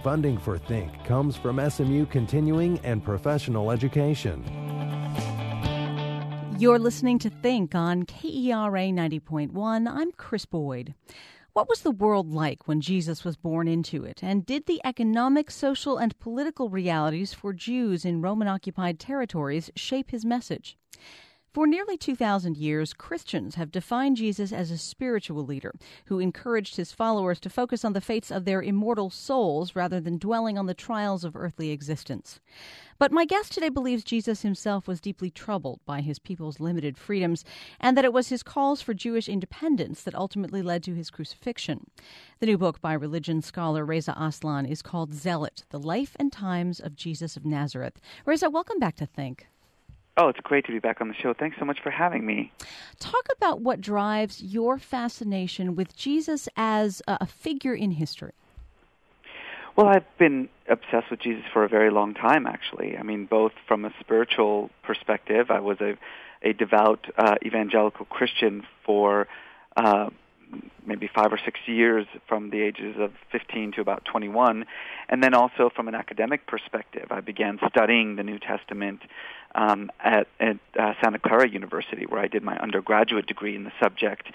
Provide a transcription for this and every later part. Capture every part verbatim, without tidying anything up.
Funding for Think comes from S M U Continuing and Professional Education. You're listening to Think on K E R A ninety point one. I'm Chris Boyd. What was the world like when Jesus was born into it? And did the economic, social, and political realities for Jews in Roman-occupied territories shape his message? For nearly two thousand years, Christians have defined Jesus as a spiritual leader who encouraged his followers to focus on the fates of their immortal souls rather than dwelling on the trials of earthly existence. But my guest today believes Jesus himself was deeply troubled by his people's limited freedoms and that it was his calls for Jewish independence that ultimately led to his crucifixion. The new book by religion scholar Reza Aslan is called Zealot, The Life and Times of Jesus of Nazareth. Reza, welcome back to Think. Oh, it's great to be back on the show. Thanks so much for having me. Talk about what drives your fascination with Jesus as a figure in history. Well, I've been obsessed with Jesus for a very long time, actually. I mean, both from a spiritual perspective. I was a, a devout uh, evangelical Christian for uh, maybe five or six years, from the ages of fifteen to about twenty-one. And then also from an academic perspective, I began studying the New Testament um, at, at uh, Santa Clara University, where I did my undergraduate degree in the subject.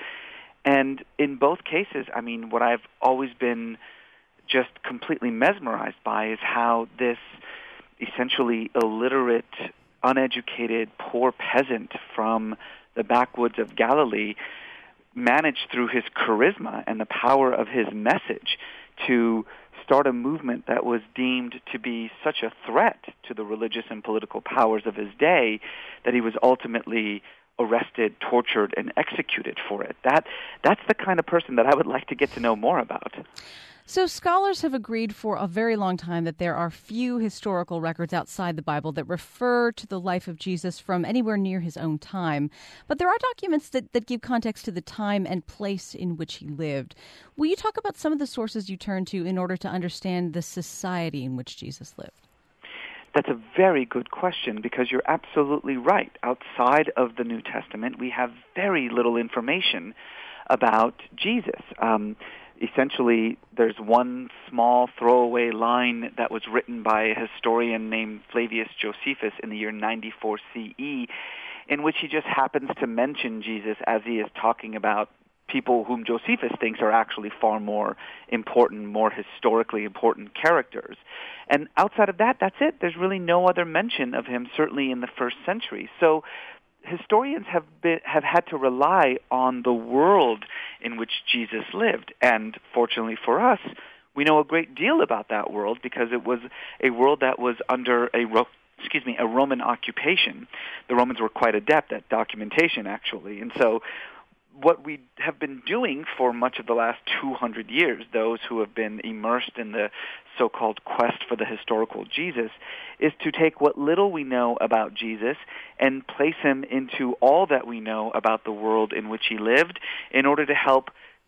And in both cases, I mean, what I've always been just completely mesmerized by is how this essentially illiterate, uneducated, poor peasant from the backwoods of Galilee managed, through his charisma and the power of his message, to start a movement that was deemed to be such a threat to the religious and political powers of his day that he was ultimately arrested, tortured, and executed for it. That that's the kind of person that I would like to get to know more about. So scholars have agreed for a very long time that there are few historical records outside the Bible that refer to the life of Jesus from anywhere near his own time. But there are documents that, that give context to the time and place in which he lived. Will you talk about some of the sources you turn to in order to understand the society in which Jesus lived? That's a very good question, because you're absolutely right. Outside of the New Testament, we have very little information about Jesus. Um, essentially, there's one small throwaway line that was written by a historian named Flavius Josephus in the year ninety-four C E, in which he just happens to mention Jesus as he is talking about people whom Josephus thinks are actually far more important, more historically important characters. And outside of that, that's it. There's really no other mention of him, certainly in the first century. So historians have been, have had to rely on the world in which Jesus lived. And fortunately for us, we know a great deal about that world because it was a world that was under a Ro- excuse me, a Roman occupation. The Romans were quite adept at documentation, actually. And so what we have been doing for much of the last two hundred years, those who have been immersed in the so-called quest for the historical Jesus, is to take what little we know about Jesus and place him into all that we know about the world in which he lived in order to help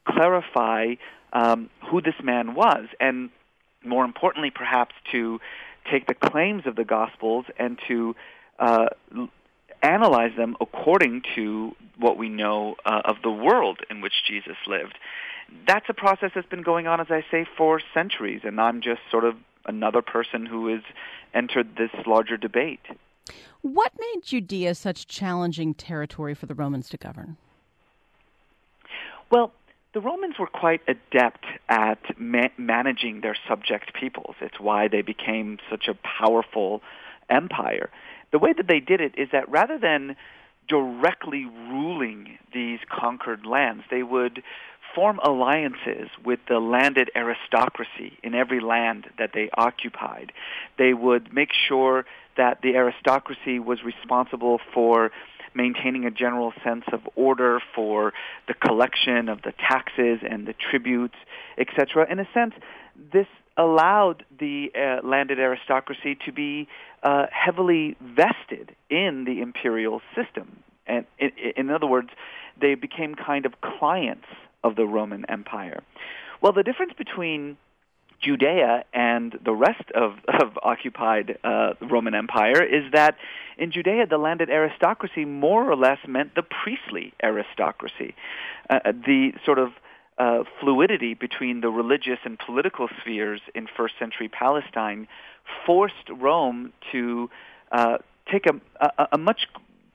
clarify um, who this man was, and more importantly, perhaps, to take the claims of the Gospels and to uh, analyze them according to what we know uh, of the world in which Jesus lived. That's a process that's been going on, as I say, for centuries, and I'm just sort of another person who has entered this larger debate. What made Judea such challenging territory for the Romans to govern? Well, the Romans were quite adept at ma- managing their subject peoples. It's why they became such a powerful empire. The way that they did it is that rather than directly ruling these conquered lands, they would form alliances with the landed aristocracy in every land that they occupied. They would make sure that the aristocracy was responsible for maintaining a general sense of order, for the collection of the taxes and the tributes, et cetera. In a sense, this allowed the uh, landed aristocracy to be uh, heavily vested in the imperial system. And in, in other words, they became kind of clients of the Roman Empire. Well, the difference between Judea and the rest of, of occupied uh, Roman Empire is that in Judea, the landed aristocracy more or less meant the priestly aristocracy. Uh, the sort of uh, fluidity between the religious and political spheres in first century Palestine forced Rome to uh, take a, a, a much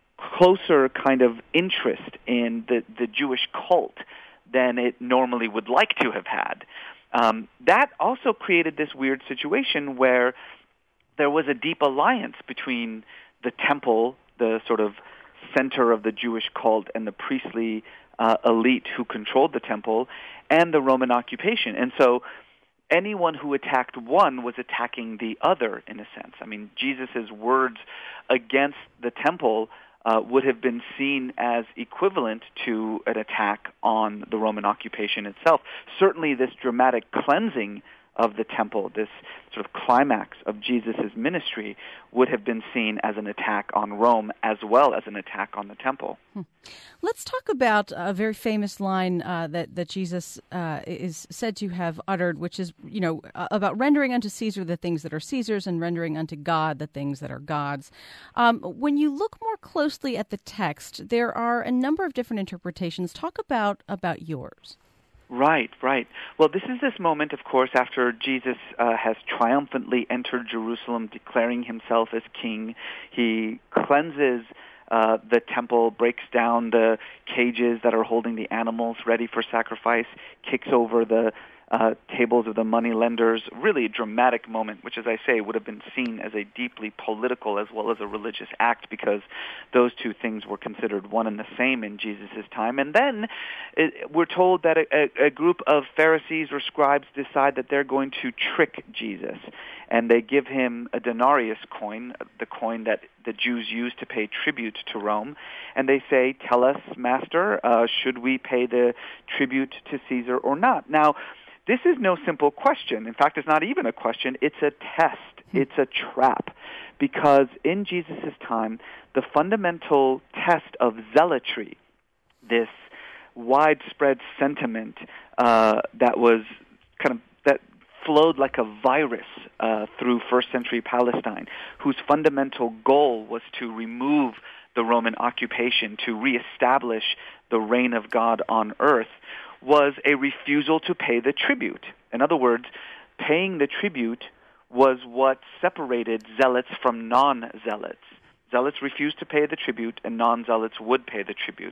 closer kind of interest in the, the Jewish cult than it normally would like to have had. Um, that also created this weird situation where there was a deep alliance between the temple, the sort of center of the Jewish cult, and the priestly uh, elite who controlled the temple, and the Roman occupation. And so anyone who attacked one was attacking the other, in a sense. I mean, Jesus' words against the temple uh, would have been seen as equivalent to an attack on the Roman occupation itself. Certainly this dramatic cleansing of the temple, this sort of climax of Jesus' ministry, would have been seen as an attack on Rome as well as an attack on the temple. Hmm. Let's talk about a very famous line uh, that, that Jesus uh, is said to have uttered, which is, you know, about rendering unto Caesar the things that are Caesar's and rendering unto God the things that are God's. Um, when you look more closely at the text, there are a number of different interpretations. Talk about, about yours. Right, right. Well, this is this moment, of course, after Jesus uh, has triumphantly entered Jerusalem, declaring himself as king. He cleanses uh, the temple, breaks down the cages that are holding the animals ready for sacrifice, kicks over the uh, tables of the money lenders. Really a dramatic moment, which, as I say, would have been seen as a deeply political as well as a religious act, because those two things were considered one and the same in Jesus' time. And then it, we're told that a, a, a group of Pharisees or scribes decide that they're going to trick Jesus, and they give him a denarius coin, the coin that the Jews used to pay tribute to Rome, and they say, "Tell us, Master, uh, should we pay the tribute to Caesar or not?" Now, this is no simple question. In fact, it's not even a question. It's a test. It's a trap. Because in Jesus' time, the fundamental test of zealotry, this widespread sentiment uh, that was kind of, that flowed like a virus uh, through first century Palestine, whose fundamental goal was to remove the Roman occupation, to reestablish the reign of God on earth, was a refusal to pay the tribute. In other words, paying the tribute was what separated zealots from non-zealots. Zealots refused to pay the tribute, and non-zealots would pay the tribute.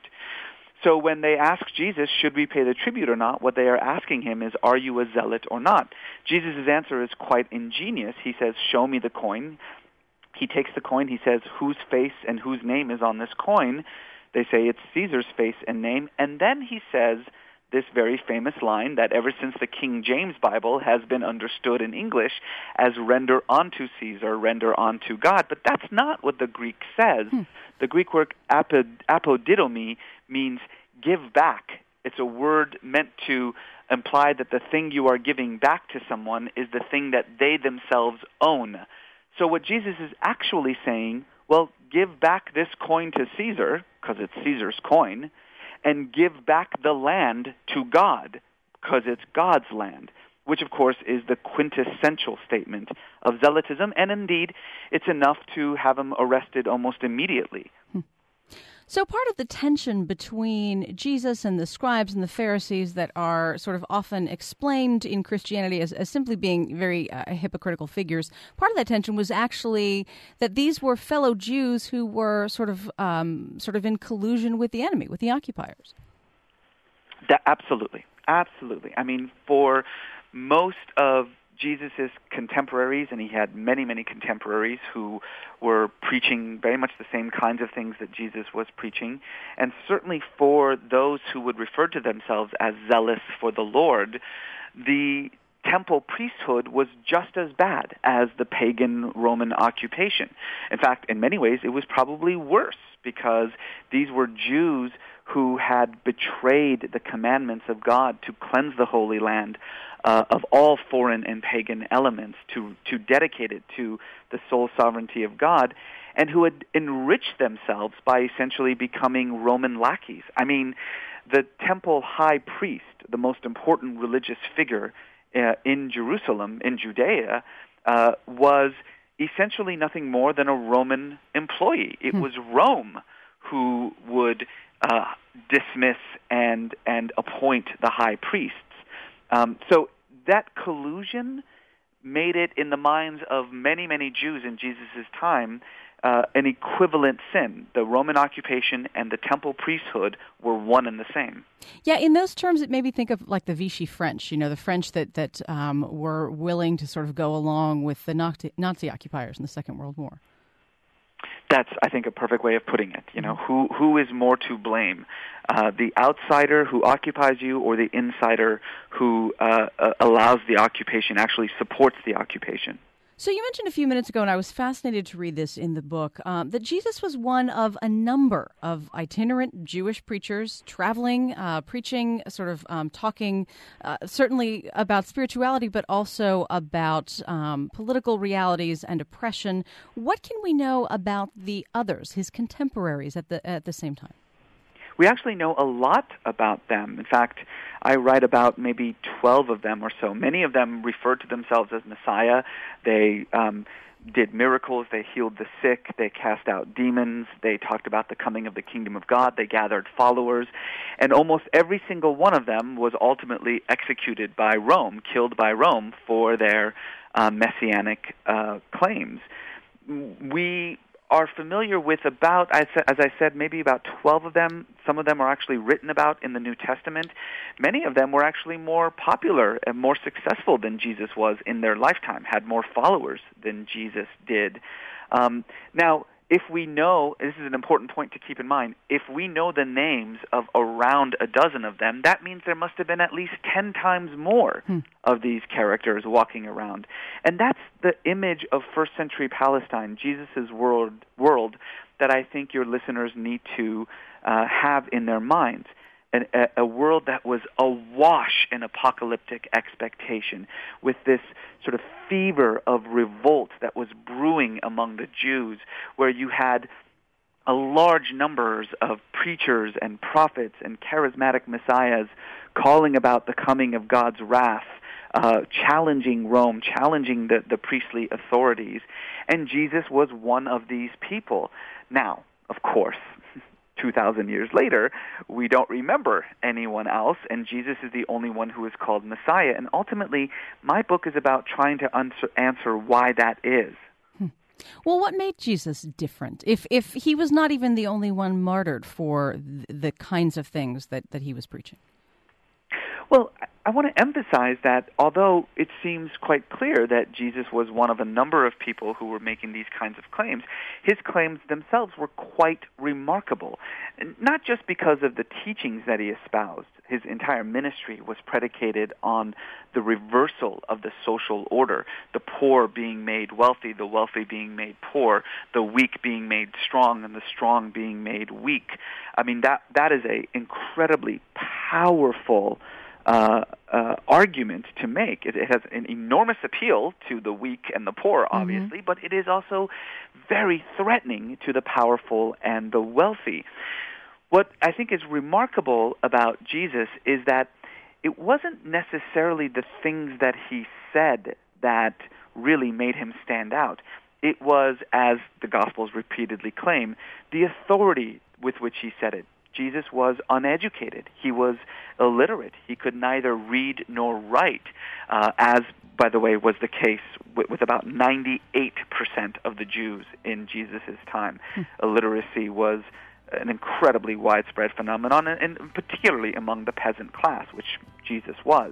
So when they ask Jesus, should we pay the tribute or not, what they are asking him is, are you a zealot or not? Jesus' answer is quite ingenious. He says, show me the coin. He takes the coin. He says, whose face and whose name is on this coin? They say it's Caesar's face and name. And then he says this very famous line that ever since the King James Bible has been understood in English as render unto Caesar, render unto God. But that's not what the Greek says. Hmm. The Greek word apod- apodidomi means give back. It's a word meant to imply that the thing you are giving back to someone is the thing that they themselves own. So what Jesus is actually saying, well, give back this coin to Caesar, because it's Caesar's coin, and give back the land to God, because it's God's land, which, of course, is the quintessential statement of zealotism, and indeed, it's enough to have him arrested almost immediately. Hmm. So part of the tension between Jesus and the scribes and the Pharisees that are sort of often explained in Christianity as, as simply being very uh, hypocritical figures, part of that tension was actually that these were fellow Jews who were sort of um, sort of in collusion with the enemy, with the occupiers. That, absolutely. Absolutely. I mean, for most of Jesus' contemporaries, and he had many, many contemporaries who were preaching very much the same kinds of things that Jesus was preaching, and certainly for those who would refer to themselves as zealous for the Lord, the temple priesthood was just as bad as the pagan Roman occupation. In fact, in many ways, it was probably worse, because these were Jews who had betrayed the commandments of God to cleanse the Holy Land uh, of all foreign and pagan elements, to, to dedicate it to the sole sovereignty of God, and who had enriched themselves by essentially becoming Roman lackeys. I mean, the temple high priest, the most important religious figure uh, in Jerusalem, in Judea, uh, was essentially nothing more than a Roman employee. It hmm. was Rome who would uh, dismiss and and appoint the high priests. Um, so that collusion made it, in the minds of many, many Jews in Jesus' time, uh, an equivalent sin. The Roman occupation and the temple priesthood were one and the same. Yeah, in those terms, it made me think of like the Vichy French, you know, the French that, that um, were willing to sort of go along with the Nazi, Nazi occupiers in the Second World War. That's, I think, a perfect way of putting it. You know, who who is more to blame? Uh, the outsider who occupies you, or the insider who uh, uh, allows the occupation, actually supports the occupation? So you mentioned a few minutes ago, and I was fascinated to read this in the book, um, that Jesus was one of a number of itinerant Jewish preachers traveling, uh, preaching, sort of um, talking uh, certainly about spirituality, but also about um, political realities and oppression. What can we know about the others, his contemporaries at the at the same time? We actually know a lot about them. In fact, I write about maybe twelve of them or so. Many of them referred to themselves as Messiah. They um, did miracles. They healed the sick. They cast out demons. They talked about the coming of the kingdom of God. They gathered followers. And almost every single one of them was ultimately executed by Rome, killed by Rome for their uh, messianic uh, claims. We are familiar with about, as I said, maybe about twelve of them. Some of them are actually written about in the New Testament. Many of them were actually more popular and more successful than Jesus was in their lifetime, had more followers than Jesus did. Um, now, if we know, this is an important point to keep in mind, if we know the names of around a dozen of them, that means there must have been at least ten times more hmm. of these characters walking around. And that's the image of first century Palestine, Jesus' world, world that I think your listeners need to uh, have in their minds. An, a, a world that was awash in apocalyptic expectation, with this sort of fever of revolt that was brewing among the Jews, where you had a large numbers of preachers and prophets and charismatic messiahs calling about the coming of God's wrath, uh, challenging Rome, challenging the, the priestly authorities. And Jesus was one of these people. Now, of course, two thousand years later, we don't remember anyone else, and Jesus is the only one who is called Messiah. And ultimately, my book is about trying to answer, answer why that is. Hmm. Well, what made Jesus different? If if he was not even the only one martyred for th- the kinds of things that, that he was preaching? Well, I want to emphasize that although it seems quite clear that Jesus was one of a number of people who were making these kinds of claims, his claims themselves were quite remarkable, not just because of the teachings that he espoused. His entire ministry was predicated on the reversal of the social order, the poor being made wealthy, the wealthy being made poor, the weak being made strong, and the strong being made weak. I mean, that that is an incredibly powerful Uh, uh, argument to make. It, it has an enormous appeal to the weak and the poor, obviously, mm-hmm. but it is also very threatening to the powerful and the wealthy. What I think is remarkable about Jesus is that it wasn't necessarily the things that he said that really made him stand out. It was, as the Gospels repeatedly claim, the authority with which he said it. Jesus was uneducated. He was illiterate. He could neither read nor write, uh, as, by the way, was the case with, with about ninety-eight percent of the Jews in Jesus' time. Hmm. Illiteracy was an incredibly widespread phenomenon, and, and particularly among the peasant class, which Jesus was.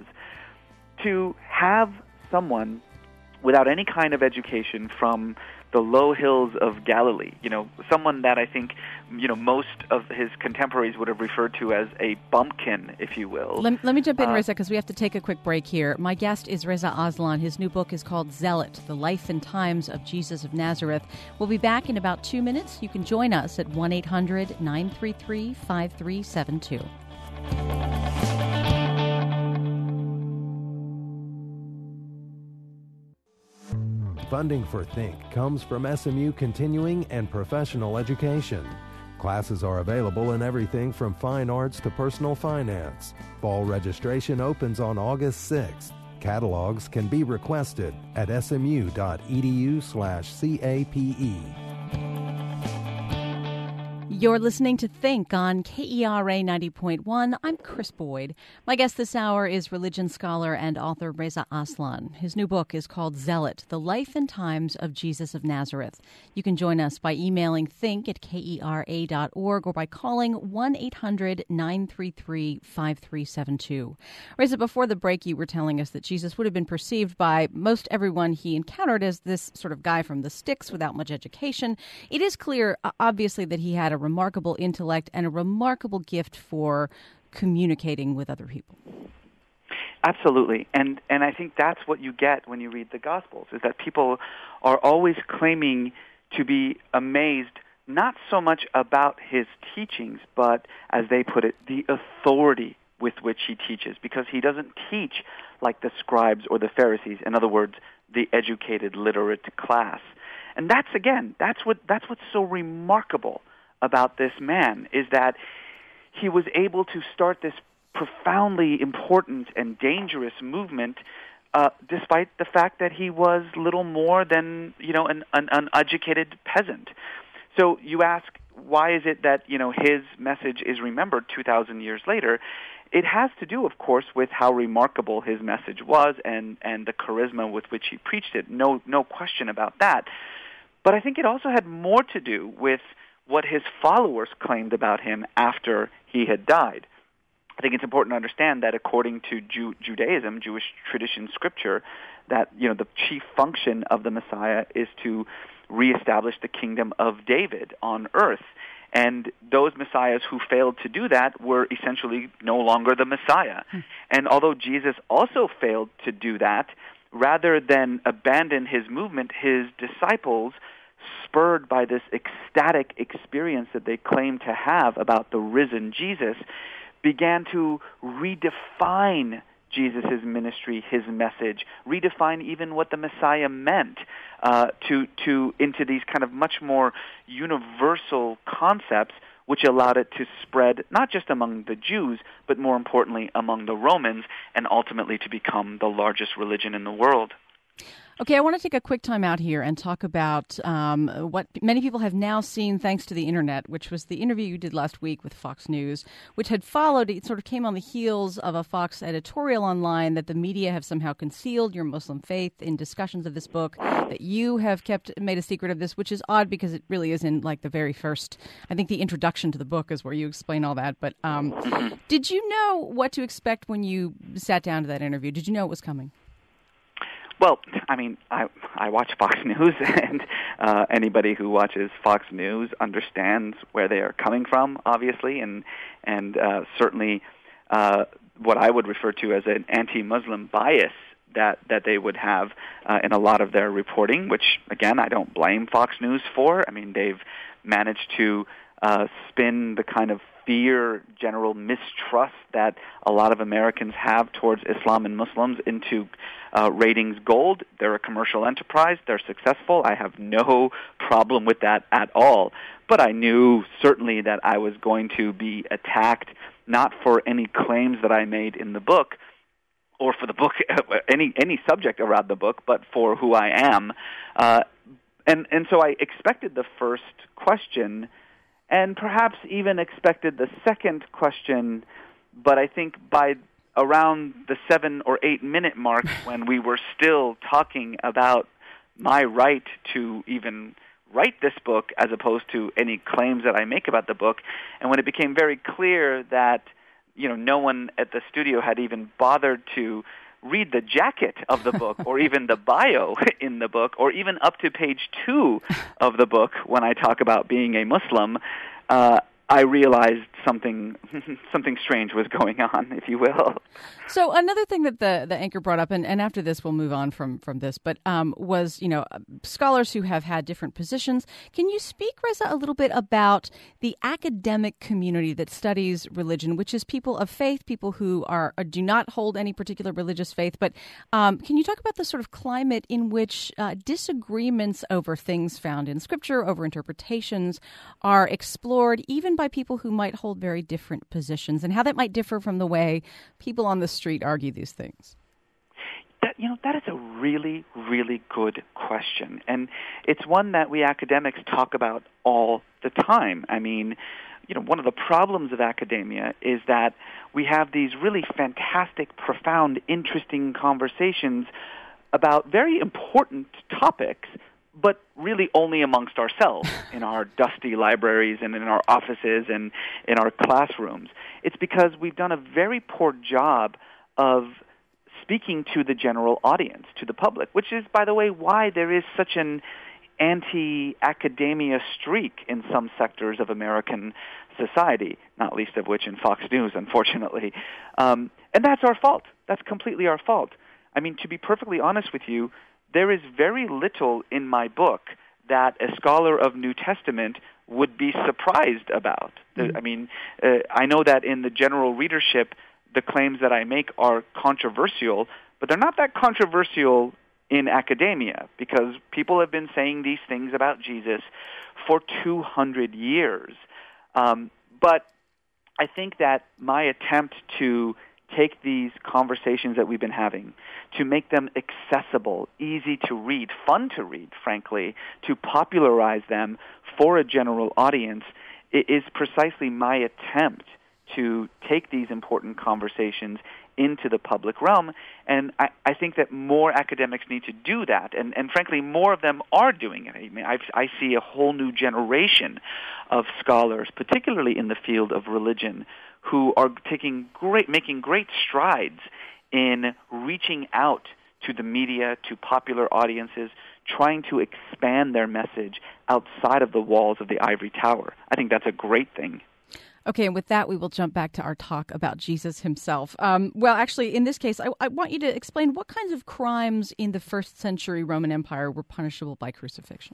To have someone without any kind of education from the low hills of Galilee, you know, someone that I think, you know, most of his contemporaries would have referred to as a bumpkin, if you will. Let, let me jump in, uh, Reza, because we have to take a quick break here. My guest is Reza Aslan. His new book is called Zealot, The Life and Times of Jesus of Nazareth. We'll be back in about two minutes. You can join us at one eight hundred nine three three five three seven two. Funding for Think comes from S M U Continuing and Professional Education. Classes are available in everything from fine arts to personal finance. Fall registration opens on August sixth. Catalogs can be requested at smu.edu slash CAPE. You're listening to Think on K E R A ninety point one. I'm Chris Boyd. My guest this hour is religion scholar and author Reza Aslan. His new book is called Zealot, The Life and Times of Jesus of Nazareth. You can join us by emailing think at K E R A dot org or by calling one eight hundred nine three three five three seven two. Reza, before the break, you were telling us that Jesus would have been perceived by most everyone he encountered as this sort of guy from the sticks without much education. It is clear, obviously, that he had a remarkable intellect and a remarkable gift for communicating with other people. Absolutely. And and I think that's what you get when you read the Gospels, is that people are always claiming to be amazed, not so much about his teachings, but, as they put it, the authority with which he teaches, because he doesn't teach like the scribes or the Pharisees, in other words, the educated, literate class. And that's, again, that's what that's what's so remarkable about this man, is that he was able to start this profoundly important and dangerous movement uh, despite the fact that he was little more than, you know, an, an uneducated peasant. So you ask, why is it that, you know, his message is remembered two thousand years later? It has to do, of course, with how remarkable his message was and, and the charisma with which he preached it. No, no question about that. But I think it also had more to do with what his followers claimed about him after he had died. I think it's important to understand that according to Ju- Judaism, Jewish tradition, scripture, that, you know, the chief function of the Messiah is to reestablish the kingdom of David on earth. And those messiahs who failed to do that were essentially no longer the Messiah. Hmm. And although Jesus also failed to do that, rather than abandon his movement, his disciples, spurred by this ecstatic experience that they claimed to have about the risen Jesus, began to redefine Jesus' ministry, his message, redefine even what the Messiah meant uh, to to into these kind of much more universal concepts, which allowed it to spread not just among the Jews, but more importantly among the Romans, and ultimately to become the largest religion in the world. Okay, I want to take a quick time out here and talk about um, what many people have now seen thanks to the Internet, which was the interview you did last week with Fox News, which had followed, it sort of came on the heels of a Fox editorial online that the media have somehow concealed your Muslim faith in discussions of this book, that you have kept, made a secret of this, which is odd because it really is in like the very first, I think the introduction to the book is where you explain all that. But um, did you know what to expect when you sat down to that interview? Did you know it was coming? Well, I mean, I I watch Fox News, and uh, anybody who watches Fox News understands where they are coming from, obviously, and and uh, certainly uh, what I would refer to as an anti-Muslim bias that, that they would have uh, in a lot of their reporting, which, again, I don't blame Fox News for. I mean, they've managed to uh, spin the kind of fear, general mistrust that a lot of Americans have towards Islam and Muslims into uh, ratings gold. They're a commercial enterprise. They're successful. I have no problem with that at all. But I knew certainly that I was going to be attacked, not for any claims that I made in the book, or for the book, any any subject around the book, but for who I am. Uh, and and so I expected the first question, and perhaps even expected the second question, but I think by around the seven or eight minute mark, when we were still talking about my right to even write this book as opposed to any claims that I make about the book, and when it became very clear that, you know, no one at the studio had even bothered to read the jacket of the book or even the bio in the book or even up to page two of the book when I talk about being a Muslim, uh, I realized something something strange was going on, if you will. So another thing that the, the anchor brought up, and, and after this we'll move on from, from this, but um, was, you know, scholars who have had different positions. Can you speak, Reza, a little bit about the academic community that studies religion, which is people of faith, people who are do not hold any particular religious faith, but um, can you talk about the sort of climate in which uh, disagreements over things found in Scripture, over interpretations, are explored even by people who might hold very different positions, and how that might differ from the way people on the street argue these things? That, you know, that is a really, really good question. And it's one that we academics talk about all the time. I mean, you know, one of the problems of academia is that we have these really fantastic, profound, interesting conversations about very important topics, but really only amongst ourselves in our dusty libraries and in our offices and in our classrooms. It's because we've done a very poor job of speaking to the general audience, to the public, which is, by the way, why there is such an anti-academia streak in some sectors of American society, not least of which in Fox News, unfortunately. Um, and that's our fault. That's completely our fault. I mean, to be perfectly honest with you, there is very little in my book that a scholar of New Testament would be surprised about. Mm-hmm. I mean, uh, I know that in the general readership, the claims that I make are controversial, but they're not that controversial in academia, because people have been saying these things about Jesus for two hundred years. Um, but I think that my attempt to take these conversations that we've been having, to make them accessible, easy to read, fun to read, frankly, to popularize them for a general audience, it is precisely my attempt to take these important conversations into the public realm. And I, I think that more academics need to do that. And, and frankly, more of them are doing it. I mean, I've, I see a whole new generation of scholars, particularly in the field of religion, who are taking great, making great strides in reaching out to the media, to popular audiences, trying to expand their message outside of the walls of the ivory tower. I think that's a great thing. Okay, and with that, we will jump back to our talk about Jesus himself. Um, well, actually, in this case, I, I want you to explain what kinds of crimes in the first century Roman Empire were punishable by crucifixion.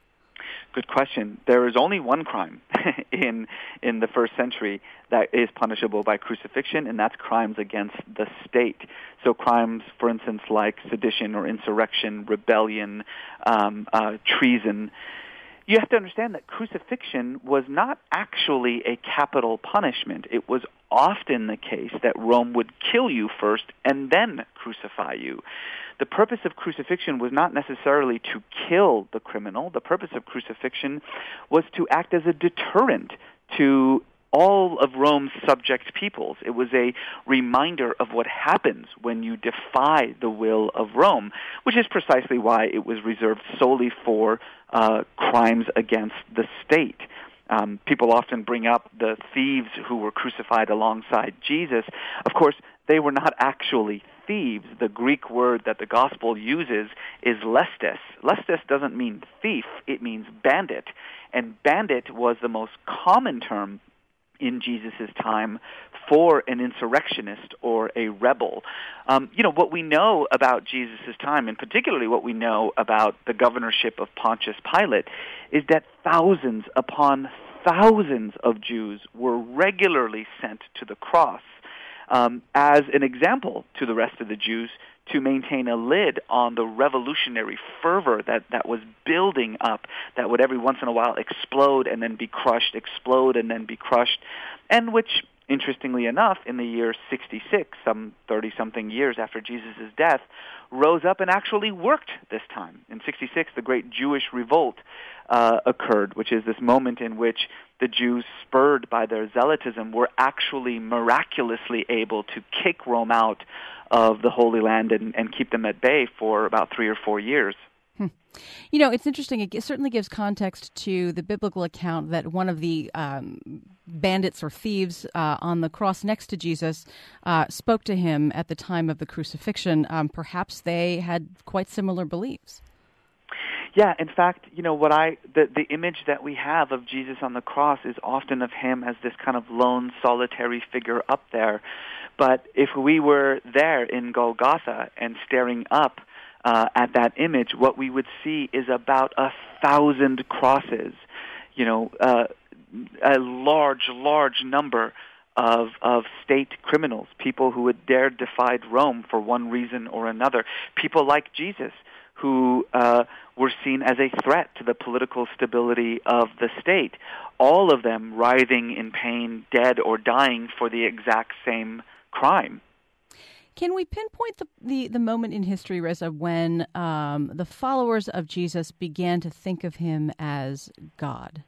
Good question. There is only one crime in in the first century that is punishable by crucifixion, and that's crimes against the state. So crimes, for instance, like sedition or insurrection, rebellion, um, uh, treason. You have to understand that crucifixion was not actually a capital punishment. It was often the case that Rome would kill you first and then crucify you. The purpose of crucifixion was not necessarily to kill the criminal. The purpose of crucifixion was to act as a deterrent to all of Rome's subject peoples. It was a reminder of what happens when you defy the will of Rome, which is precisely why it was reserved solely for uh, crimes against the state. Um, people often bring up the thieves who were crucified alongside Jesus. Of course, they were not actually thieves. The Greek word that the gospel uses is lestes. Lestes doesn't mean thief, it means bandit. And bandit was the most common term in Jesus' time for an insurrectionist or a rebel. Um, you know, what we know about Jesus' time, and particularly what we know about the governorship of Pontius Pilate, is that thousands upon thousands of Jews were regularly sent to the cross um, as an example to the rest of the Jews to maintain a lid on the revolutionary fervor that, that was building up, that would every once in a while explode and then be crushed, explode and then be crushed, and which, interestingly enough, in the year sixty-six, some thirty-something years after Jesus' death, rose up and actually worked this time. In sixty-six, the Great Jewish Revolt uh, occurred, which is this moment in which the Jews, spurred by their zealotism, were actually miraculously able to kick Rome out of the Holy Land and, and keep them at bay for about three or four years. Hmm. You know, it's interesting. It certainly gives context to the biblical account that one of the um, bandits or thieves uh, on the cross next to Jesus uh, spoke to him at the time of the crucifixion. Um, perhaps they had quite similar beliefs. Yeah, in fact, you know, what I the, the image that we have of Jesus on the cross is often of him as this kind of lone, solitary figure up there. But if we were there in Golgotha and staring up uh, at that image, what we would see is about a thousand crosses, you know, uh, a large, large number of of state criminals, people who had dared defied Rome for one reason or another, people like Jesus, who uh, were seen as a threat to the political stability of the state, all of them writhing in pain, dead or dying for the exact same crime. Can we pinpoint the, the, the moment in history, Reza, when um, the followers of Jesus began to think of him as God?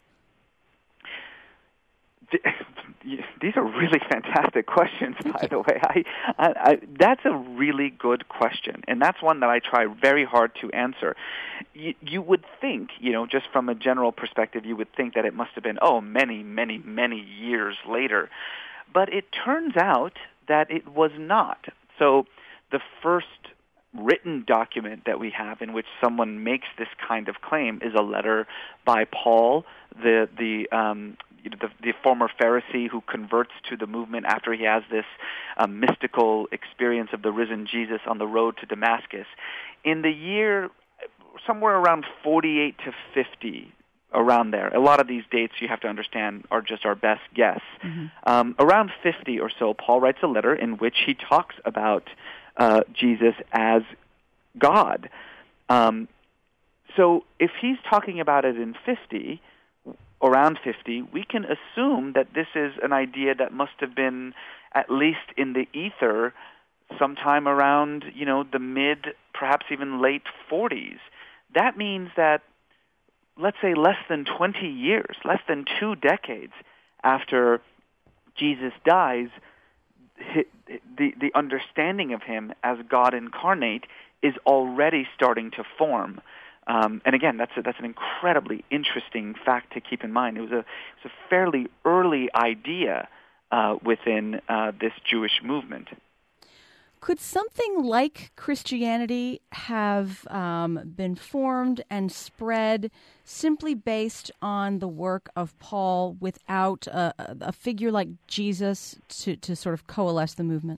These are really fantastic questions, by the way. I, I, I, that's a really good question, and that's one that I try very hard to answer. You, you would think, you know, just from a general perspective, you would think that it must have been, oh, many, many, many years later. But it turns out that it was not. So the first written document that we have in which someone makes this kind of claim is a letter by Paul, the the um, the, the former Pharisee who converts to the movement after he has this um, mystical experience of the risen Jesus on the road to Damascus. In the year somewhere around forty-eight to fifty, around there. A lot of these dates, you have to understand, are just our best guess. Mm-hmm. Um, around fifty or so, Paul writes a letter in which he talks about uh, Jesus as God. Um, so if he's talking about it in fifty, around fifty, we can assume that this is an idea that must have been at least in the ether sometime around, you know, the mid, perhaps even late forties. That means that, let's say, less than twenty years, less than two decades after Jesus dies, the, the understanding of him as God incarnate is already starting to form. Um, and again, that's a, that's an incredibly interesting fact to keep in mind. It was a, it was a fairly early idea uh, within uh, this Jewish movement. Could something like Christianity have um, been formed and spread simply based on the work of Paul without a, a figure like Jesus to, to sort of coalesce the movement?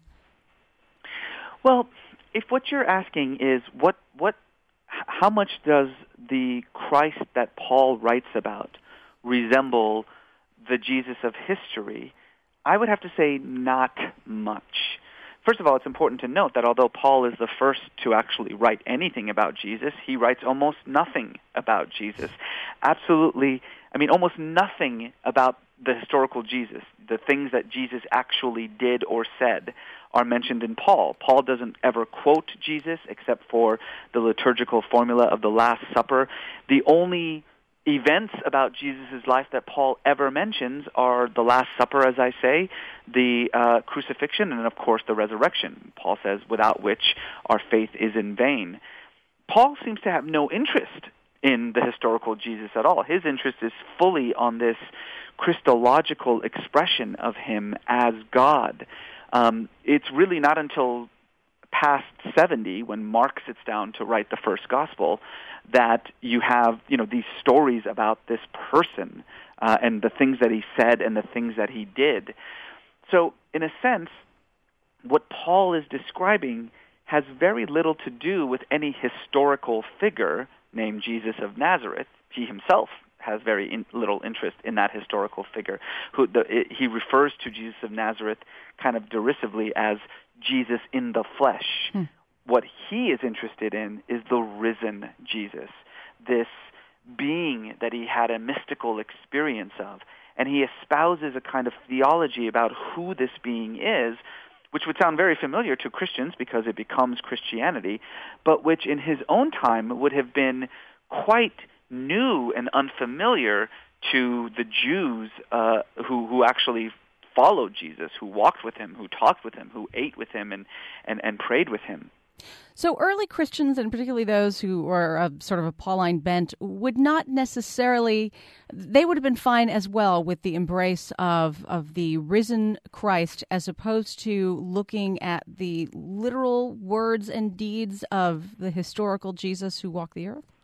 Well, if what you're asking is what what how much does the Christ that Paul writes about resemble the Jesus of history, I would have to say not much. First of all, it's important to note that although Paul is the first to actually write anything about Jesus, he writes almost nothing about Jesus. Absolutely, I mean, almost nothing about the historical Jesus. The things that Jesus actually did or said are mentioned in Paul. Paul doesn't ever quote Jesus except for the liturgical formula of the Last Supper. The only events about Jesus' life that Paul ever mentions are the Last Supper, as I say, the uh, crucifixion, and of course the resurrection. Paul says, without which our faith is in vain. Paul seems to have no interest in the historical Jesus at all. His interest is fully on this Christological expression of him as God. Um, it's really not until past seventy, when Mark sits down to write the first gospel, that you have, you know, these stories about this person uh, and the things that he said and the things that he did. So, in a sense, what Paul is describing has very little to do with any historical figure named Jesus of Nazareth. He himself has very in, little interest in that historical figure. Who the, it, he refers to Jesus of Nazareth kind of derisively as Jesus in the flesh. Hmm. What he is interested in is the risen Jesus, this being that he had a mystical experience of. And he espouses a kind of theology about who this being is, which would sound very familiar to Christians because it becomes Christianity, but which in his own time would have been quite new and unfamiliar to the Jews uh, who, who actually followed Jesus, who walked with him, who talked with him, who ate with him, and, and, and prayed with him. So early Christians, and particularly those who were of sort of a Pauline bent, would not necessarily, they would have been fine as well with the embrace of, of the risen Christ as opposed to looking at the literal words and deeds of the historical Jesus who walked the earth?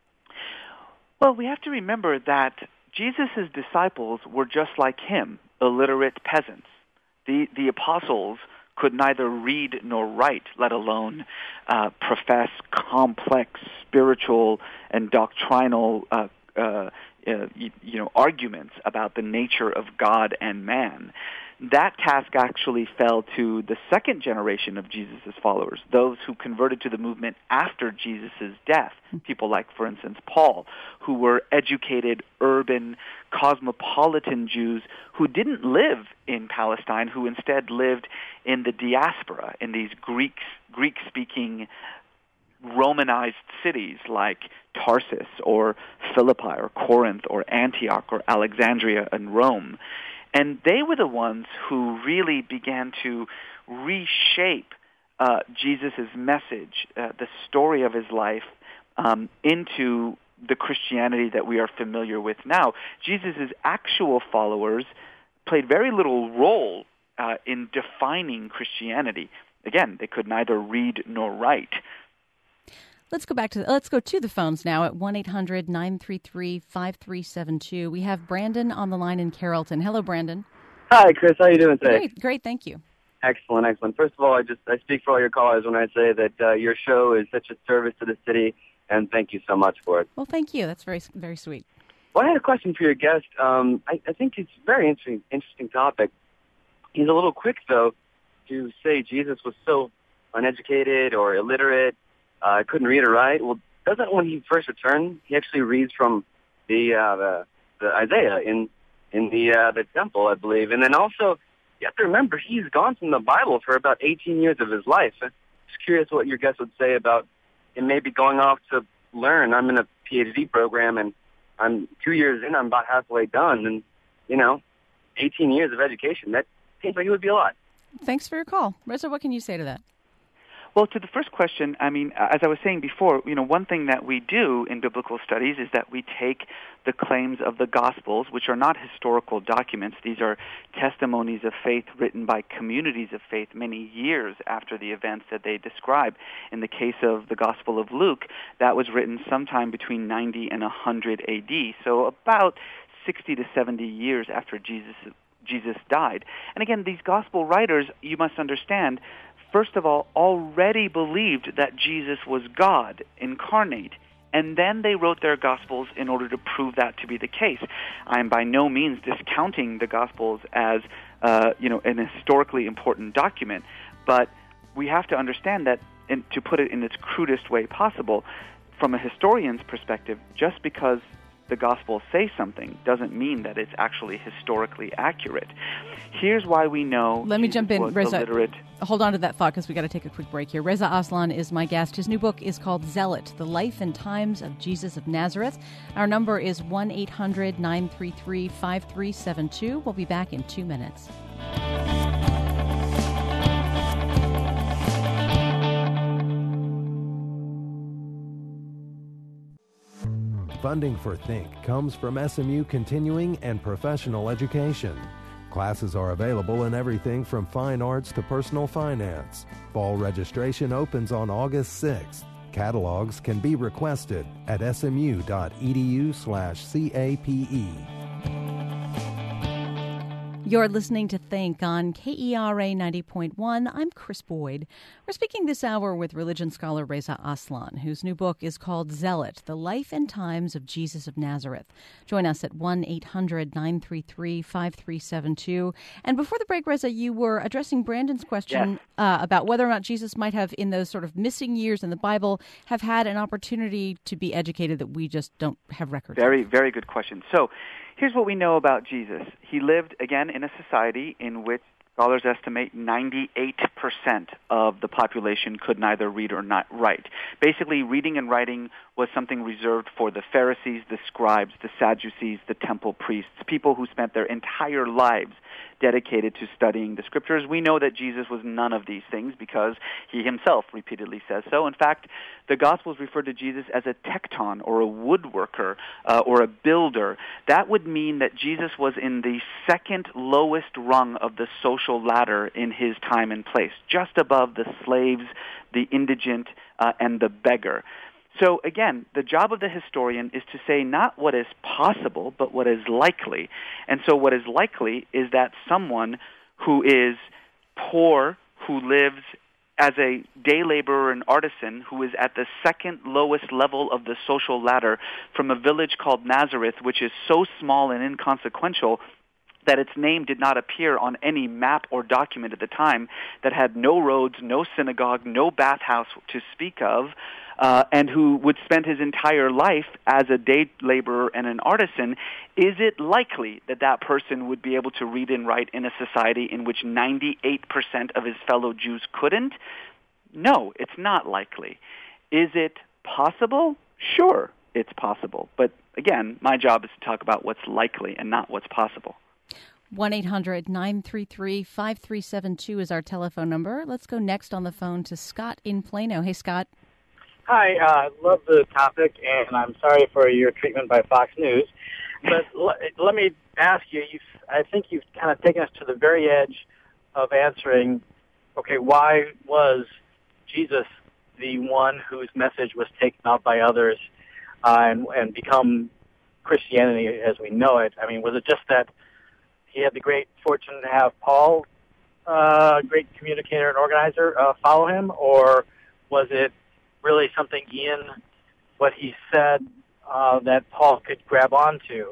Well, we have to remember that Jesus' disciples were just like him, illiterate peasants. The, the apostles could neither read nor write, let alone uh, profess complex spiritual and doctrinal uh, uh, uh, you, you know, arguments about the nature of God and man. That task actually fell to the second generation of Jesus' followers, those who converted to the movement after Jesus' death. People like, for instance, Paul, who were educated, urban, cosmopolitan Jews who didn't live in Palestine, who instead lived in the diaspora, in these Greek, Greek-speaking Romanized cities like Tarsus or Philippi or Corinth or Antioch or Alexandria and Rome. And they were the ones who really began to reshape uh, Jesus' message, uh, the story of his life, um, into the Christianity that we are familiar with now. Jesus' actual followers played very little role uh, in defining Christianity. Again, they could neither read nor write. Let's go back to let's go to the phones now at one eight hundred nine three three five three seven two. We have Brandon on the line in Carrollton. Hello, Brandon. Hi, Chris. How are you doing today? Great, great. Thank you. Excellent, excellent. First of all, I just I speak for all your callers when I say that uh, your show is such a service to the city, and thank you so much for it. Well, thank you. That's very very sweet. Well, I had a question for your guest. Um, I, I think it's a very interesting interesting topic. He's a little quick though to say Jesus was so uneducated or illiterate. Uh, couldn't read or write. Well, doesn't when he first returned, he actually reads from the uh, the, the Isaiah in in the uh, the temple, I believe. And then also, you have to remember, he's gone from the Bible for about eighteen years of his life. I'm just curious what your guest would say about him maybe going off to learn. I'm in a P H D program, and I'm two years in. I'm about halfway done, and you know, eighteen years of education. That seems like it would be a lot. Thanks for your call, Reza. What can you say to that? Well, to the first question, I mean, as I was saying before, you know, one thing that we do in biblical studies is that we take the claims of the Gospels, which are not historical documents. These are testimonies of faith written by communities of faith many years after the events that they describe. In the case of the Gospel of Luke, that was written sometime between ninety and one hundred A D, so about sixty to seventy years after Jesus Jesus died. And again, these Gospel writers, you must understand, first of all, already believed that Jesus was God incarnate, and then they wrote their Gospels in order to prove that to be the case. I'm by no means discounting the Gospels as uh, you know, an historically important document, but we have to understand that, and to put it in its crudest way possible, from a historian's perspective, just because the Gospels say something doesn't mean that it's actually historically accurate. Here's why we know. Let me Jesus jump in, was Reza. illiterate. Hold on to that thought because we got to take a quick break here. Reza Aslan is my guest. His new book is called Zealot: The Life and Times of Jesus of Nazareth. Our number is one eight hundred nine three three five three seven two. We'll be back in two minutes. Funding for Think comes from S M U Continuing and Professional Education. Classes are available in everything from fine arts to personal finance. Fall registration opens on August sixth. Catalogs can be requested at smu.edu slash CAPE. You're listening to Think on K E R A ninety point one. I'm Chris Boyd. We're speaking this hour with religion scholar Reza Aslan, whose new book is called Zealot: The Life and Times of Jesus of Nazareth. Join us at one eight hundred nine three three five three seven two. And before the break, Reza, you were addressing Brandon's question yes. uh, about whether or not Jesus might have, in those sort of missing years in the Bible, have had an opportunity to be educated that we just don't have record of. Very, very good question. So, here's what we know about Jesus. He lived, again, in a society in which scholars estimate ninety-eight percent of the population could neither read or not write. Basically, reading and writing was something reserved for the Pharisees, the scribes, the Sadducees, the temple priests, people who spent their entire lives dedicated to studying the Scriptures. We know that Jesus was none of these things because he himself repeatedly says so. In fact, the Gospels refer to Jesus as a tekton, or a woodworker, uh, or a builder. That would mean that Jesus was in the second lowest rung of the social ladder in his time and place, just above the slaves, the indigent, uh, and the beggar. So again, the job of the historian is to say not what is possible, but what is likely. And so what is likely is that someone who is poor, who lives as a day laborer and artisan, who is at the second lowest level of the social ladder from a village called Nazareth, which is so small and inconsequential that its name did not appear on any map or document at the time, that had no roads, no synagogue, no bathhouse to speak of, uh, and who would spend his entire life as a day laborer and an artisan, is it likely that that person would be able to read and write in a society in which ninety-eight percent of his fellow Jews couldn't? No, it's not likely. Is it possible? Sure, it's possible. But again, my job is to talk about what's likely and not what's possible. one eight hundred nine three three five three seven two is our telephone number. Let's go next on the phone to Scott in Plano. Hey, Scott. Hi, I uh, love the topic, and I'm sorry for your treatment by Fox News. But l- let me ask you, you've, I think you've kind of taken us to the very edge of answering, okay, why was Jesus the one whose message was taken out by others uh, and, and become Christianity as we know it? I mean, was it just that he had the great fortune to have Paul, a uh, great communicator and organizer, uh, follow him, or was it really something in what he said uh, that Paul could grab onto?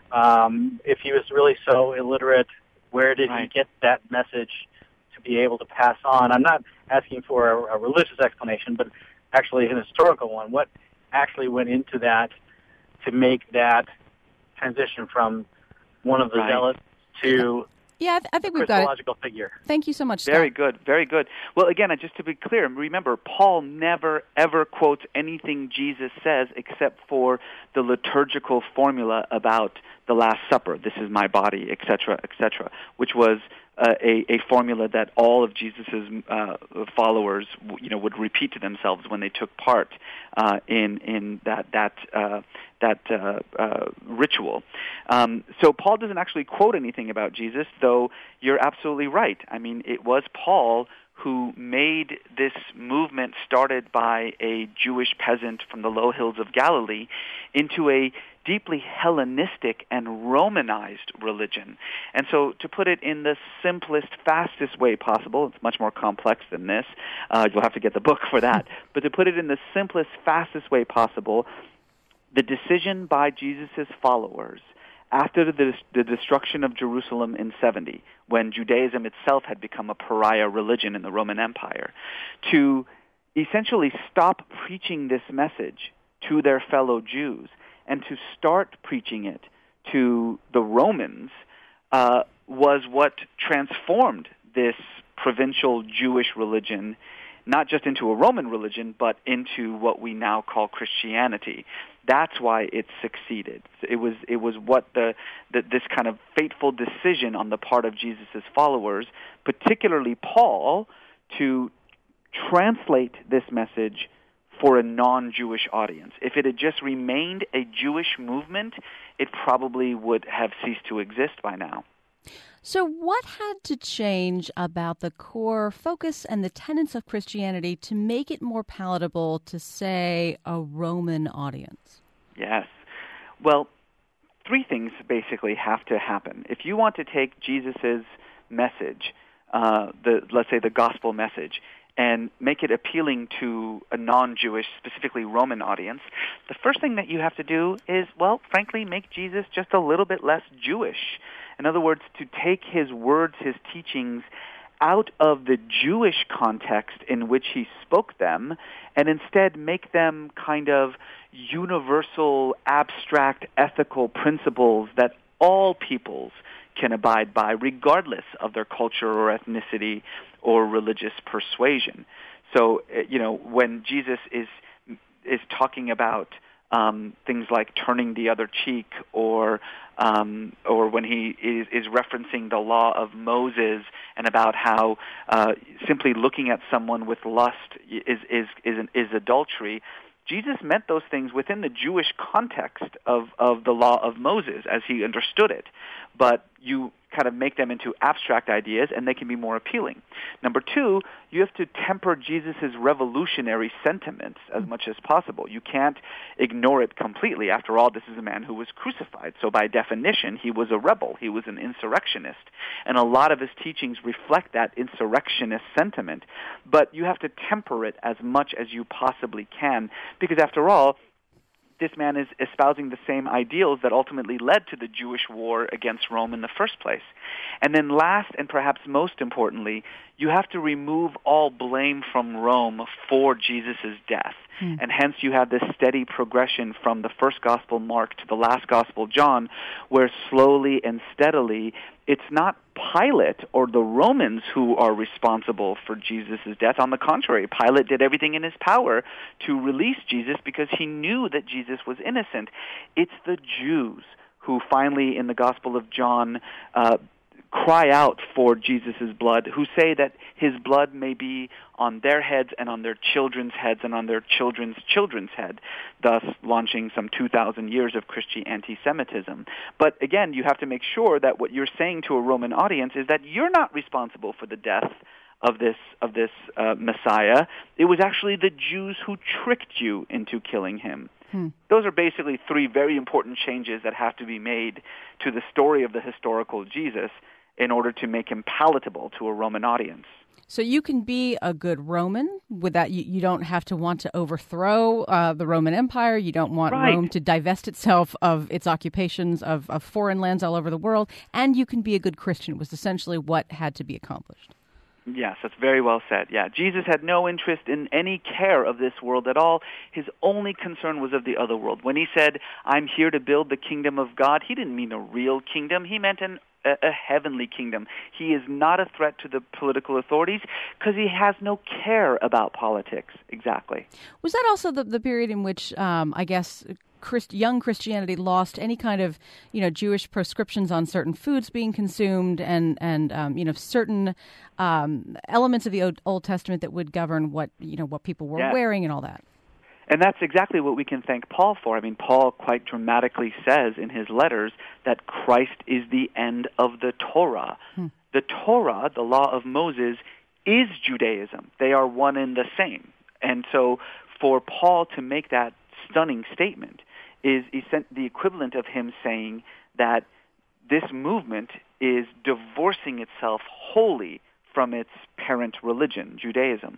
Um, if he was really so illiterate, where did right. he get that message to be able to pass on? I'm not asking for a, a religious explanation, but actually an historical one. What actually went into that to make that transition from one of the right. zealots to Yeah, I, th- I think a we've got it. Christological figure? Thank you so much, Scott. Very good, very good. Well, again, just to be clear, remember, Paul never, ever quotes anything Jesus says except for the liturgical formula about the Last Supper, this is my body, et cetera, et cetera, which was uh, a, a formula that all of Jesus's uh, followers, you know, would repeat to themselves when they took part uh, in in that that uh, that uh, uh, ritual. Um, so Paul doesn't actually quote anything about Jesus, though you're absolutely right. I mean, it was Paul who made this movement started by a Jewish peasant from the low hills of Galilee into a deeply Hellenistic and Romanized religion. And so to put it in the simplest, fastest way possible, it's much more complex than this, uh, you'll have to get the book for that, but to put it in the simplest, fastest way possible, the decision by Jesus' followers after the, the destruction of Jerusalem in seventy, when Judaism itself had become a pariah religion in the Roman Empire, to essentially stop preaching this message to their fellow Jews and to start preaching it to the Romans uh, was what transformed this provincial Jewish religion not just into a Roman religion, but into what we now call Christianity. That's why it succeeded. It was it was what the, the this kind of fateful decision on the part of Jesus' followers, particularly Paul, to translate this message for a non-Jewish audience. If it had just remained a Jewish movement, it probably would have ceased to exist by now. So what had to change about the core focus and the tenets of Christianity to make it more palatable to, say, a Roman audience? Yes. Well, three things basically have to happen. If you want to take Jesus' message, uh, the let's say the gospel message, and make it appealing to a non-Jewish, specifically Roman audience, the first thing that you have to do is, well, frankly, make Jesus just a little bit less Jewish. In other words, to take his words, his teachings, out of the Jewish context in which he spoke them, and instead make them kind of universal, abstract, ethical principles that all peoples can abide by, regardless of their culture or ethnicity or religious persuasion. So, you know, when Jesus is is talking about um, things like turning the other cheek, or um, or when he is, is referencing the law of Moses and about how uh, simply looking at someone with lust is is is, an, is adultery, Jesus meant those things within the Jewish context of, of the law of Moses as he understood it. But you kind of make them into abstract ideas, and they can be more appealing. Number two, you have to temper Jesus' revolutionary sentiments as much as possible. You can't ignore it completely. After all, this is a man who was crucified. So by definition, he was a rebel. He was an insurrectionist. And a lot of his teachings reflect that insurrectionist sentiment. But you have to temper it as much as you possibly can, because after all, this man is espousing the same ideals that ultimately led to the Jewish war against Rome in the first place. And then last and perhaps most importantly, you have to remove all blame from Rome for Jesus' death. Hmm. And hence you have this steady progression from the first gospel, Mark, to the last gospel, John, where slowly and steadily it's not Pilate or the Romans who are responsible for Jesus' death. On the contrary, Pilate did everything in his power to release Jesus because he knew that Jesus was innocent. It's the Jews who finally, in the Gospel of John, uh, cry out for Jesus' blood, who say that his blood may be on their heads and on their children's heads and on their children's children's head, thus launching some two thousand years of Christian anti-Semitism. But again, you have to make sure that what you're saying to a Roman audience is that you're not responsible for the death of this of this uh, Messiah. It was actually the Jews who tricked you into killing him. Hmm. Those are basically three very important changes that have to be made to the story of the historical Jesus in order to make him palatable to a Roman audience. So you can be a good Roman with that. You, you don't have to want to overthrow uh, the Roman Empire. You don't want right. Rome to divest itself of its occupations of, of foreign lands all over the world. And you can be a good Christian was essentially what had to be accomplished. Yes, that's very well said. Yeah, Jesus had no interest in any care of this world at all. His only concern was of the other world. When he said, I'm here to build the kingdom of God, he didn't mean a real kingdom. He meant an A, a heavenly kingdom. He is not a threat to the political authorities because he has no care about politics. Exactly. Was that also the, the period in which, um, I guess, Christ, young Christianity lost any kind of, you know, Jewish prescriptions on certain foods being consumed and, and um, you know, certain um, elements of the Old Testament that would govern what, you know, what people were yeah. wearing and all that? And that's exactly what we can thank Paul for. I mean, Paul quite dramatically says in his letters that Christ is the end of the Torah. Hmm. The Torah, the law of Moses, is Judaism. They are one and the same. And so for Paul to make that stunning statement is the equivalent of him saying that this movement is divorcing itself wholly from its parent religion, Judaism.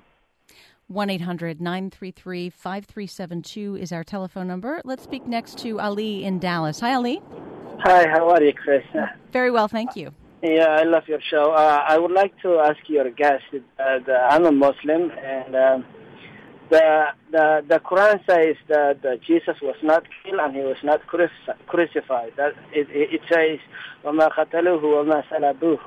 one eight hundred nine three three five three seven two is our telephone number. Let's speak next to Ali in Dallas. Hi, Ali. Hi, how are you, Chris? Very well, thank you. Yeah, I love your show. Uh, I would like to ask your guest, uh, the, I'm a Muslim, and um, the, the the Quran says that uh, Jesus was not killed and he was not crucified. That it, it says, وَمَا قَتَلُوهُ وَمَا صَلَبُوهُ.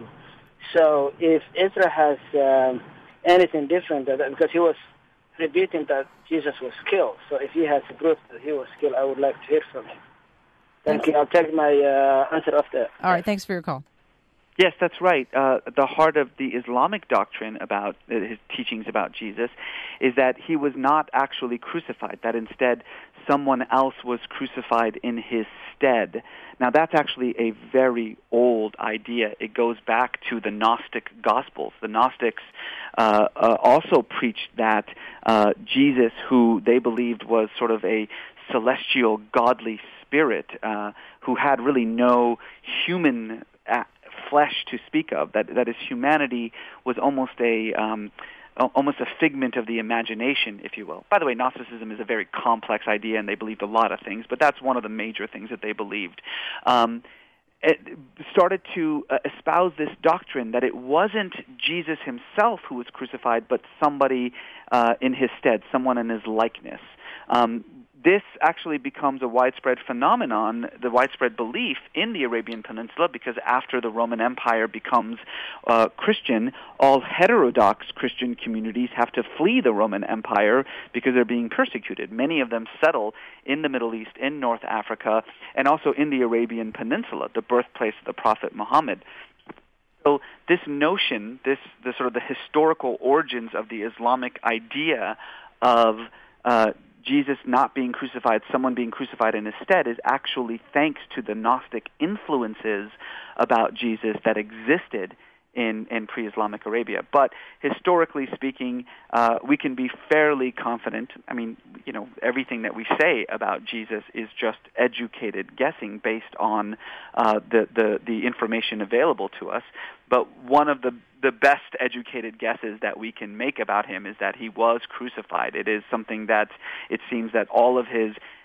So if Israel has um, anything different, that, because he was repeating that Jesus was killed. So if he has proof that he was killed, I would like to hear from him. Thank you. I'll take my uh, answer after. All right. Thanks for your call. Yes, that's right. Uh, the heart of the Islamic doctrine about uh, his teachings about Jesus is that he was not actually crucified, that instead someone else was crucified in his stead. Now, that's actually a very old idea. It goes back to the Gnostic Gospels. The Gnostics uh, uh, also preached that uh, Jesus, who they believed was sort of a celestial, godly spirit, uh, who had really no human uh, flesh to speak of, that that his humanity was almost a um, almost a figment of the imagination, if you will. By the way, Gnosticism is a very complex idea, and they believed a lot of things, but that's one of the major things that they believed. Um, it started to uh, espouse this doctrine that it wasn't Jesus himself who was crucified, but somebody uh, in his stead, someone in his likeness. Um, This actually becomes a widespread phenomenon, the widespread belief in the Arabian Peninsula, because after the Roman Empire becomes uh, Christian, all heterodox Christian communities have to flee the Roman Empire because they're being persecuted. Many of them settle in the Middle East, in North Africa, and also in the Arabian Peninsula, the birthplace of the Prophet Muhammad. So this notion, this the sort of the historical origins of the Islamic idea of uh, Jesus not being crucified, someone being crucified in his stead, is actually thanks to the Gnostic influences about Jesus that existed in, in pre-Islamic Arabia. But historically speaking, uh, we can be fairly confident. I mean, you know, everything that we say about Jesus is just educated guessing based on uh, the, the, the information available to us. But one of the the best educated guesses that we can make about him is that he was crucified. It is something that it seems that all of his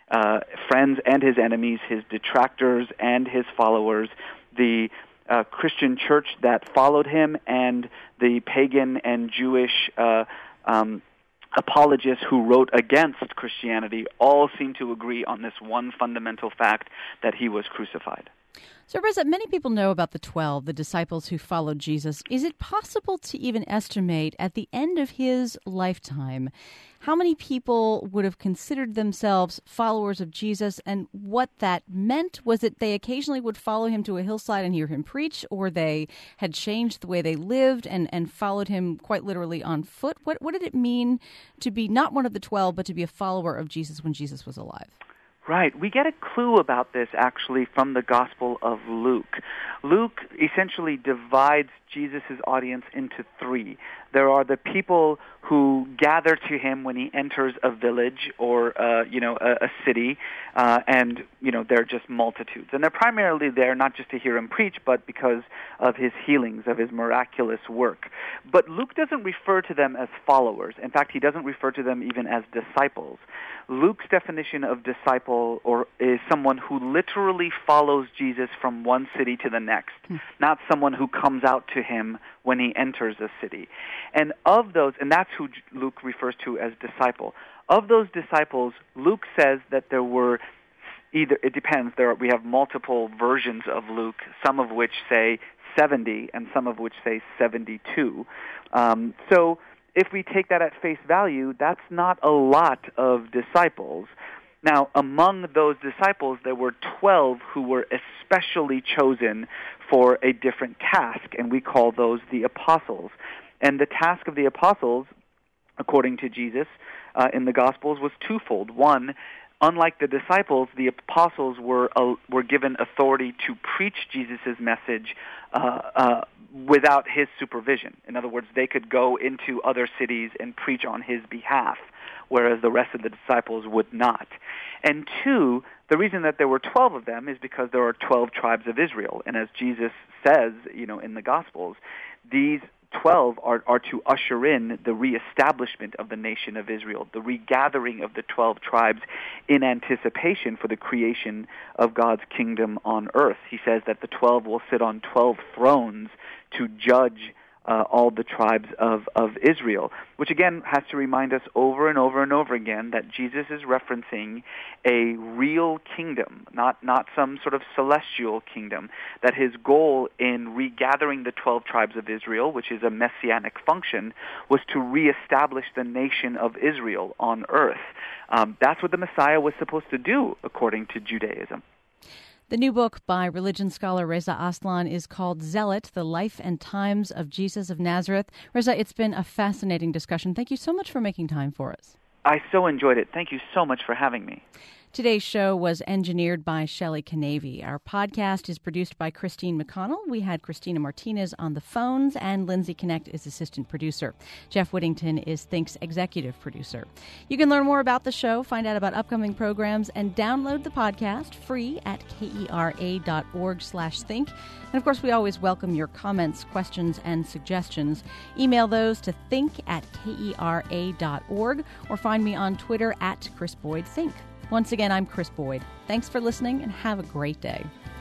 uh, friends and his enemies, his detractors and his followers, the uh, Christian church that followed him, and the pagan and Jewish uh, um, apologists who wrote against Christianity, all seem to agree on this one fundamental fact, that he was crucified. So, Reza, many people know about the twelve, the disciples who followed Jesus. Is it possible to even estimate at the end of his lifetime how many people would have considered themselves followers of Jesus, and what that meant? Was it they occasionally would follow him to a hillside and hear him preach, or they had changed the way they lived and, and followed him quite literally on foot? What, what did it mean to be not one of the twelve, but to be a follower of Jesus when Jesus was alive? Right. We get a clue about this, actually, from the Gospel of Luke. Luke essentially divides Jesus' audience into three. There are the people who gather to him when he enters a village or, uh, you know, a, a city, uh, and, you know, they're just multitudes. And they're primarily there not just to hear him preach, but because of his healings, of his miraculous work. But Luke doesn't refer to them as followers. In fact, he doesn't refer to them even as disciples. Luke's definition of disciple or is someone who literally follows Jesus from one city to the next, hmm. not someone who comes out to him when he enters a city. And of those, and that's who Luke refers to as disciple. Of those disciples, Luke says that there were either, it depends, there are, we have multiple versions of Luke, some of which say seventy and some of which say seventy-two. Um, so if we take that at face value, that's not a lot of disciples. Now, among those disciples, there were twelve who were especially chosen for a different task, and we call those the apostles. And the task of the apostles, according to Jesus uh, in the Gospels, was twofold. One, unlike the disciples, the apostles were uh, were given authority to preach Jesus' message uh, uh, without his supervision. In other words, they could go into other cities and preach on his behalf, whereas the rest of the disciples would not. And two, the reason that there were twelve of them is because there are twelve tribes of Israel. And as Jesus says, you know, in the Gospels, these twelve are, are to usher in the reestablishment of the nation of Israel, the regathering of the twelve tribes in anticipation for the creation of God's kingdom on earth. He says that the twelve will sit on twelve thrones to judge uh, all the tribes of, of Israel, which again has to remind us over and over and over again that Jesus is referencing a real kingdom, not, not some sort of celestial kingdom, that his goal in regathering the twelve tribes of Israel, which is a messianic function, was to reestablish the nation of Israel on earth. Um, that's what the Messiah was supposed to do, according to Judaism. The new book by religion scholar Reza Aslan is called Zealot, The Life and Times of Jesus of Nazareth. Reza, it's been a fascinating discussion. Thank you so much for making time for us. I so enjoyed it. Thank you so much for having me. Today's show was engineered by Shelley Canavy. Our podcast is produced by Christine McConnell. We had Christina Martinez on the phones, and Lindsay Connect is assistant producer. Jeff Whittington is Think's executive producer. You can learn more about the show, find out about upcoming programs, and download the podcast free at kera.org slash think. And, of course, we always welcome your comments, questions, and suggestions. Email those to think at kera dot org or find me on Twitter at Chris Boyd Think. Once again, I'm Chris Boyd. Thanks for listening and have a great day.